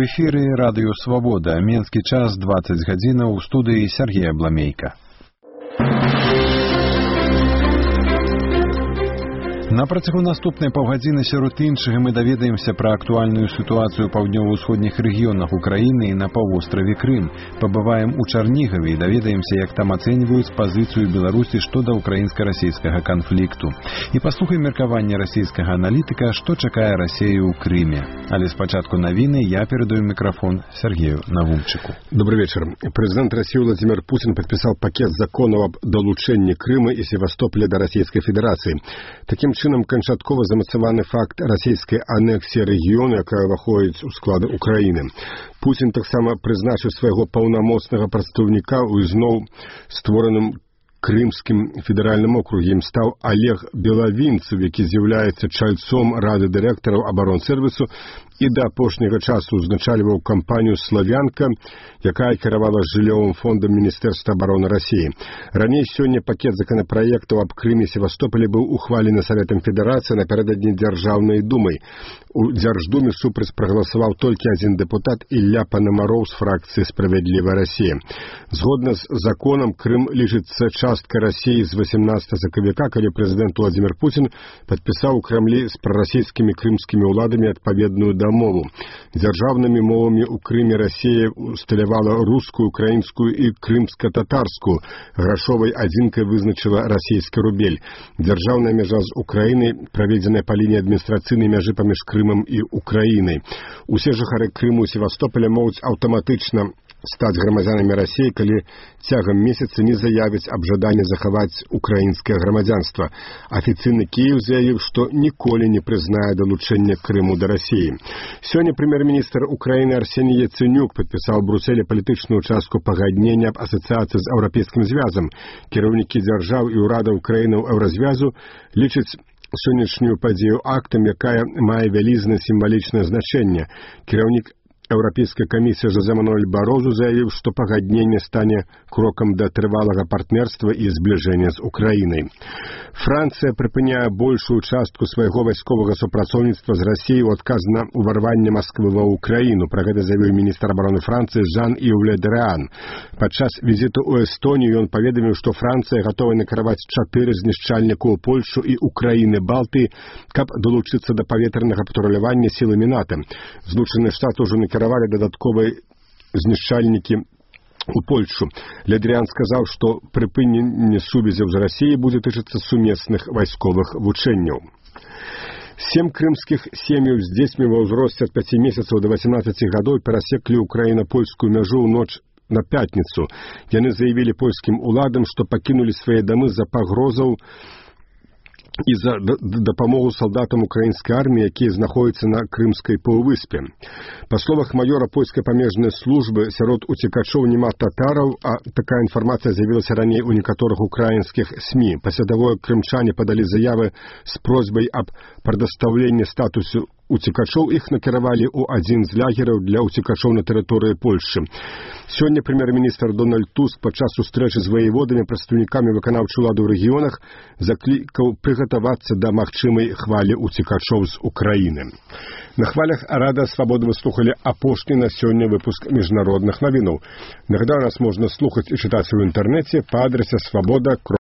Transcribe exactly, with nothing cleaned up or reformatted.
эфіры радыё Свабода. Менскі час дваццаць гадзінаў, у студыі Сергея Бламейка. На працягу наступнай паўгадзіны сярод іншага мы даведаемся пра актуальную сітуацыю ў паўднёва-ўсходніх рэгіёнах Украіны і на паўвостраве Крым. Пабываем у Чарнігаве і даведаемся, як там ацэньваюць пазіцыю Беларусі што да ўкраінска-расійскага канфлікту. І паслухаем меркаванне расійскага аналітыка, што чакае Расею ў Крыме. Але спачатку навіны я перадаю мікрафон Сергею Навумчыку. Добрый вечер. Президент России Владимир Путин подписал пакет законов об долучении Крыма и Севастополя до Российской Федерации. Таким чином канчаткова замацаваны факт расійскай анексіі рэгіёну, якая ўваходзіць у склад Украіны. Путин таксама прызначыў свайго паўнамоцнага прадстаўніка ў ізноў створаным Крымскім федэральным округе. Ім стаў Олег Белавінцев, які з'яўляецца чальцом рады дырэктараў абаронсервісу і да апошняга часу узначальваў кампанію «Славянка», якая кіравала жыллёвым фондам Міністэрства абароны Расіі. Раней сёння пакет законапраектаў аб Крыме і Севастополі быў ухвалены Саветам Федэрацыі напярэдадні Дзяржаўнай думай. У Дзярждуме супраць прагаласаваў толькі адзін дэпутат Ілля Панамароў з фракцыі «Справядлівая Расія». Згодна з законам, Крым лічыцца часткай Расіі з васемнадцатага сакавіка, калі прэзідэнт Владимир Путин падпісаў у Крамлі з прарасійскімі крымскімі ўладамі адпаведную дамову. Дзяржаўнымі мовамі ў Крыме Расія усталявала рускую, украінскую і крымска-татарскую. Грашовай адзінкай вызначыла расійскі рубель. Дзяржаўная мяжа з Украінай праведзеная па лініі адміністрацыйнай мяжы паміж Крымам і Украінай. Усе жыхары Крыму і Севастополя могуць аўтаматычна стаць грамадзянамі Расіі, калі цягам месяца не заявяць аб жаданні захаваць украінскае грамадзянства. Афіцыйны Кіеў заявіў, што ніколі не прызнае далучэнне Крыму да Расіі. Сёння прэм'ер-міністр Украіны Арсеній Яцэнюк падпісаў у Брусэле палітычную частку пагаднення аб асацыяцыі з Еўрапейскім звязам. Кіраўнікі дзяржаў і ўрадаў краінаў Еўразвязу лічаць сённяшнюю падзею актам, якая мае вялізнае сімвалічнае значэнне. Кіраўнік Еўрапейская камісія Жозе Мануэль Барозу заявіў, што пагадненне стане крокам да трывалага партнерства і збліжэння з Украінай. Францыя прыпыняе большую частку свайго вайсковага супрацоўніцтва з Расіяй у адказ на ўварванне Масквы ва Украіну. Пра гэта заявіў міністр абароны Францыі Жан-Ів Ле Дрэан. Падчас візіту ў Эстонію ён паведаміў, што Францыя гатова накіраваць чатыры знішчальніка ў Польшу і Украіны Балтыі, каб далучыцца да паветранага патрулявання сіламі НАТО. Злучаныя Штаты ўжо накіравалі дадатковыя знішчальнікі у Польшу. Ледрян сказаў, што прыпыненне сувязяў з Расіяй будзе тычыцца сумесных вайсковых вучэнняў. Сем крымскіх сем'яў з дзецьмі ва ўзросце ад пяці месяцаў да васемнаццаці гадоў перасеклі ўкраіна-польскую мяжу ў ноч на пятніцу. Яны заявілі польскім уладам, што пакінулі свае дамы з-за пагрозаў і за дапамогу салдатам украінскай арміі, якія знаходзяцца на Крымскай паўвыспе. Па словах маёра польскай памежнай службы, сярод уцекачоў няма татараў, а такая інфармацыя з'явілася раней у некаторых украінскіх СМІ. Пасля таго, крымчане падалі заявы з просьбай аб прадастаўленні статусу уцекачоў, іх накіравалі ў адзін з лагераў для уцекачоў на тэрыторыі Польшы. Сёння прэм'ер-міністр Дональд Туск падчас сустрэчы з ваеводамі, прадстаўнікамі выканаўчай улады ў рэгіёнах заклікаў прыгатавацца да магчымай хвалі уцекачоў з Украіны. На хвалях Радыё Свабода вы слухалі апошні на сёння выпуск міжнародных навінаў. Нагадаю, нас можна слухаць і чытаць у інтэрнэце па адрасе свабода.